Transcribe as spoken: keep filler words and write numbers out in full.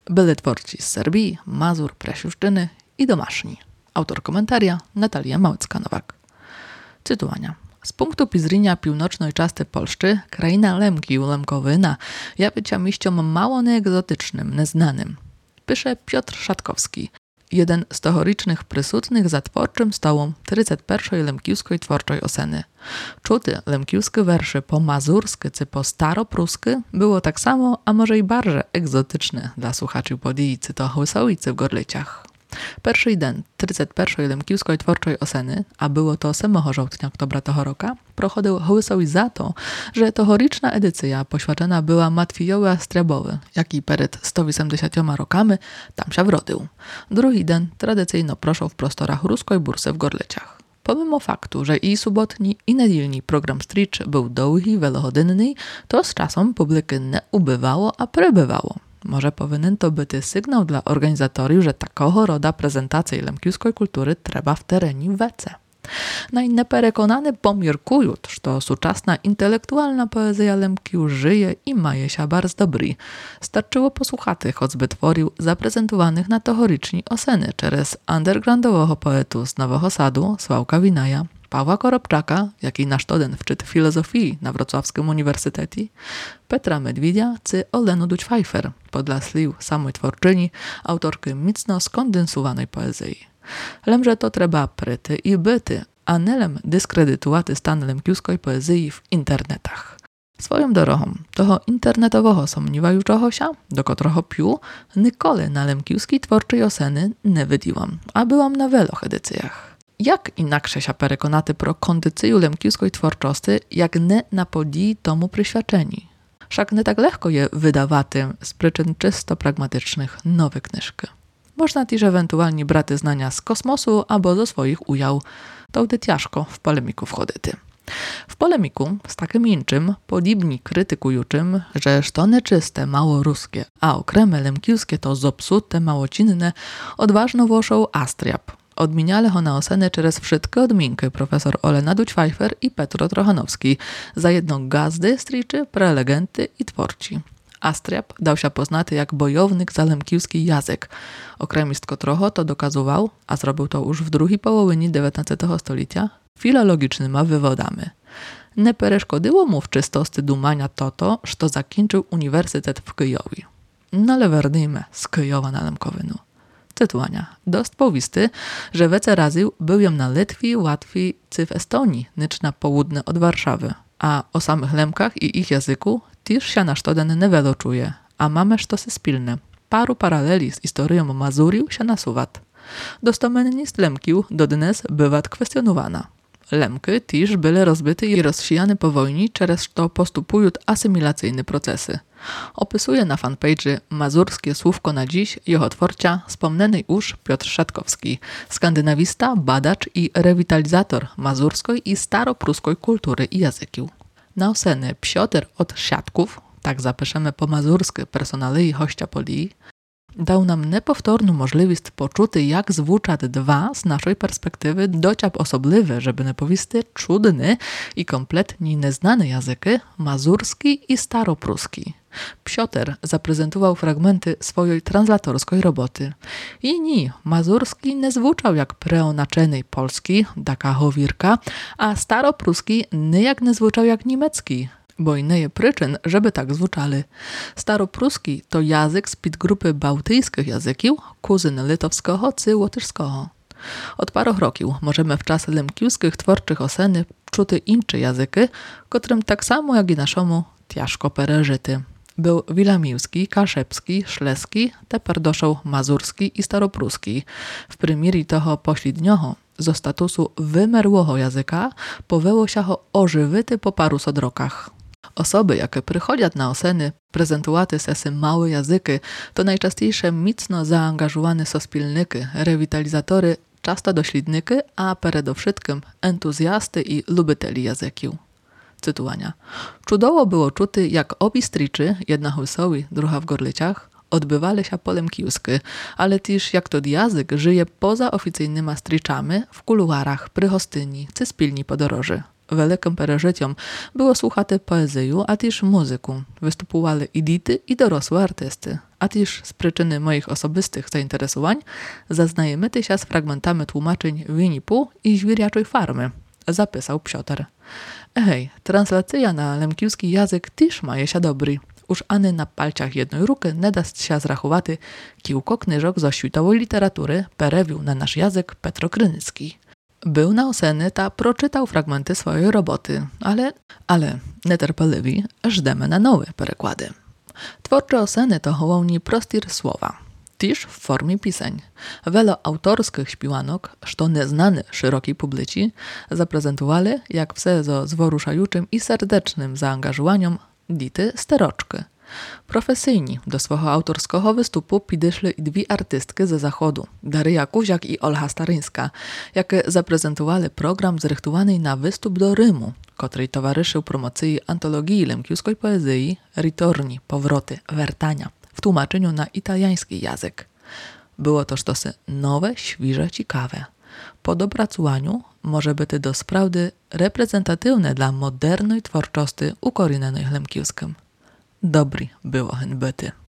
Byli tworci z Serbii, Mazur, Presiuszczyny i Domaszni. Autor komentaria Natalia Małecka-Nowak. Cytowania. Z punktu pizrinia północno-czasty Polszczy, kraina Lemki Lemkowyna jawi się mieściom mało neegzotycznym, neznanym. Pisze Piotr Szatkowski, jeden z tohoricznych prysutnych za tworczym stołom trzydziestej pierwszej lemkiwskiej tworczej oseny. Czuty lemkiwskie werszy po mazurskie czy po staropruskie było tak samo, a może i bardziej egzotyczne dla słuchaczy podijcy to Łysowicy w Gorlicach. Pierwszy dzień trzydziestej pierwszej lemkiwskiej tworczej oseny, a było to ósmego żołtnia oktobra toho roka, prochodził Łysowi za to, że tohoriczna edycja poświęcona była Matwijowi Astriabowi, jaki przed sto osiemdziesięcioma rokami tam się wrodził. Drugi dzień tradycyjno proszą w prostorach ruskiej bursy w Gorlicach. Pomimo faktu, że i sobotni, i niedzielni program Stritch był długi, wielogodzinny, to z czasem publiki nie ubywało, a przybywało. Może powinien to być sygnał dla organizatorów, że takiego roda prezentacji lemkiwskiej kultury trzeba w terenie wece. Najneperekonany pomiarkują, że współczesna intelektualna poezja Lemkiu żyje i maje się bardzo dobry. Starczyło posłuchać choćby tworów zaprezentowanych na tohoriczni oseny przez undergroundowego poetu z Nowego Sadu, Sławka Winaja, Pawła Koropczaka, jaki na sztoden wczyt filozofii na Wrocławskim Uniwersytecie, Petra Medwidia czy Olenu Duć-Pfeiffer, podla sliw samej twórczyni, autorki mocno skondensowanej poezji. Lemże to trzeba pryty i byty, a nelem dyskredytowaty stan lemkiwskiej poezji w internetach. Swoją drogą, toho internetowego somniwającego się, do którego piu, nikoli na lemkiwskiej twórczej oseny nie wydiłam, a byłam na wielu edycjach. Jak inaksze się perekonaty pro kondycyju lemkiwskiej twórczości, jak nie na podii tomu przyświadczeni. Wszak nie tak lekko je wydawaty z przyczyn czysto pragmatycznych nowe knyżki. Można też ewentualnie braty znania z kosmosu albo ze swoich udział, to gdy ciężko w polemiku wchodyty. W polemiku z takim inczym, podobni krytykujuczym, że to nieczyste, mało ruskie, a okremy lemkiwskie to zopsute, małocinne, odważno włoszą Astriab. Odmieniali ho na osenę przez wszystkie odminki profesor Olena Duć-Pfeiffer i Petro Trochanowski, za jedno gazdy, striczy, prelegenty i tworci. Astriab dał się poznaty jak bojownik za lemkiwski język. Okremistko trochę to dokazywał, a zrobił to już w drugiej połowinie dziewiętnastego stulecia, filologicznymi wywodami. Nie przeszkodziło mu w czystości dumania to to, że zakończył uniwersytet w Kyjowie. No ale wernijmy z Kyjowa na Lemkowinu. Cytowania. Dost powisty, że wece razy byłem na Litwie, Łatwii czy w Estonii, nicz na południe od Warszawy. A o samych Lemkach i ich języku też się na sztoden niewiele czuje, a mamy sztosy spilne. Paru paraleli z historią Mazuriu się nasuwat. Dostomenność Lemkiu do dnes bywa kwestionowana. Lemky też były rozbite i rozsijane po wojnie, przez to postupują asymilacyjne procesy. Opisuje na fanpage'y Mazurskie słówko na dziś jego twórcia wspomniany już Piotr Szatkowski, skandynawista, badacz i rewitalizator mazurskiej i staropruskiej kultury i języków. Na oseny Piotr od Siatków, tak zapiszemy po mazurskie personalii hościa Polii, dał nam niepowtórną możliwość poczuty, jak zwuczać dwa z naszej perspektywy dociap osobliwe, żeby nie powiedzieć czudny i kompletnie nieznany języki, mazurski i staropruski. Piotr zaprezentował fragmenty swojej translatorskiej roboty. I nie, mazurski nie zwuczał jak preonaczeny polski, daka howirka, a staropruski nie jak nie zwuczał jak niemiecki. Bo innej przyczyn, żeby tak zwuczali. Staropruski to język z podgrupy bałtyjskich języków, kuzyn litewskiego czy łotyszskiego. Od paru roków możemy w czasach lemkiwskich twórczych oseny czuty inne języki, którym tak samo jak i naszemu ciężko pereżyty. Był wilamiłski, kaszepski, szleski, teper doszł mazurski i staropruski. W prymieri toho pośrednioho zo statusu wymerłego języka powyło się ho ożywyty po paru sodrokach. Osoby, jakie przychodzą na oseny, prezentuwaty sesy małe języki, to najczęściejsze mocno zaangażowane sospilniki, rewitalizatory, często dośledniki, a przede wszystkim entuzjasty i lubiteli języków. Cytowania. Czudowo było czuty, jak obi striczy, jedna w Łysowi, druga w Gorlicach, odbywali się po lemkiwsku, ale też jak to język żyje poza oficyjnymi striczami w kuluarach, przy hostyni czy spilni podoroży. Великим пережиттям було слухати поезію, а тіж музику. Виступували і діти, і дорослі артисти. A też z przyczyny moich osobistych zainteresowań zaznajomity się z fragmentami tłumaczeń Winnie Pooh i Zwierzaczej Farmy, zapisał Piotr. Hej, translacja na lemkiewski język też ma się dobry. Już ani na palcach jednej ruki nie da się zrachowaty kilka knyżok ze światowej literatury perewił na nasz język Petro Krynicki. Był na oseny ta proczytał fragmenty swojej roboty, ale, ale nieterpeliwi żdemy na nowe przekłady. Twórcze oseny to hołowni prostir słowa, też w formie pisań. Wiele autorskich śpiwanok, što nieznane szerokiej publicy, zaprezentowali, jak wse zo zworuszajuczym i serdecznym zaangażowaniem dity steroczki. Profesyjni do swojego autorskiego wystupu pidyszli i dwie artystki ze zachodu, Daryja Kuziak i Olha Staryńska, jakie zaprezentowali program zrychtowany na wystup do Rymu, który towarzyszył promocji antologii lemkiewskiej poezji Ritorni, powroty, wertania, w tłumaczeniu na italiański język. Było to sztosy nowe, świeże, ciekawe. Po dopracowaniu może być to sprawdy reprezentatywne dla modernej twórczości ukorinionej lemkiewskim. Dobry było hen byty.